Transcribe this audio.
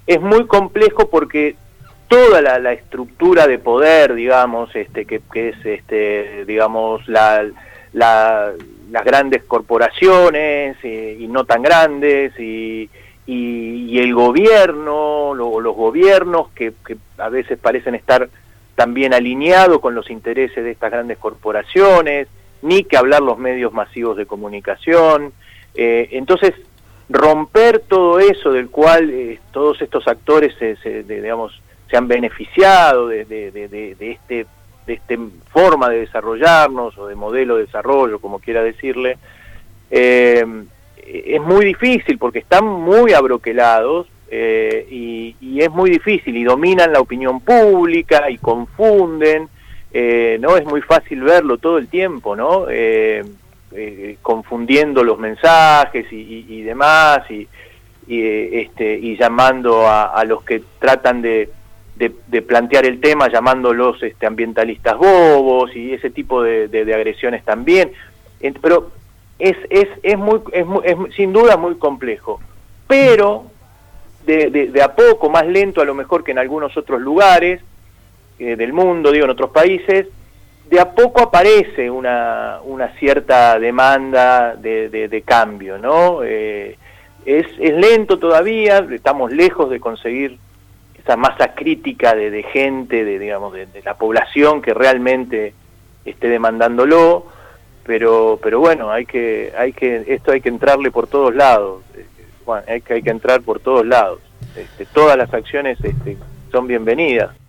es muy complejo porque toda la estructura de poder, digamos, que es, digamos, las grandes corporaciones y no tan grandes, y el gobierno, los gobiernos que a veces parecen estar también alineados con los intereses de estas grandes corporaciones, ni que hablar los medios masivos de comunicación. Entonces, romper todo eso del cual todos estos actores digamos, se han beneficiado de esta forma de desarrollarnos, o de modelo de desarrollo, como quiera decirle, es muy difícil porque están muy abroquelados, y es muy difícil, y dominan la opinión pública y confunden, ¿no? Es muy fácil verlo todo el tiempo, ¿no? Confundiendo los mensajes y demás, y llamando a los que tratan de plantear el tema, llamándolos ambientalistas bobos, y ese tipo de agresiones también. Pero es sin duda muy complejo, pero de a poco, más lento a lo mejor que en algunos otros lugares del mundo, digo, en otros países, de a poco aparece una cierta demanda de cambio, ¿no? Es lento todavía, estamos lejos de conseguir esa masa crítica de gente, digamos, de la población que realmente esté demandándolo, pero bueno, esto hay que entrarle por todos lados, Juan, hay que entrar por todos lados. Todas las acciones son bienvenidas.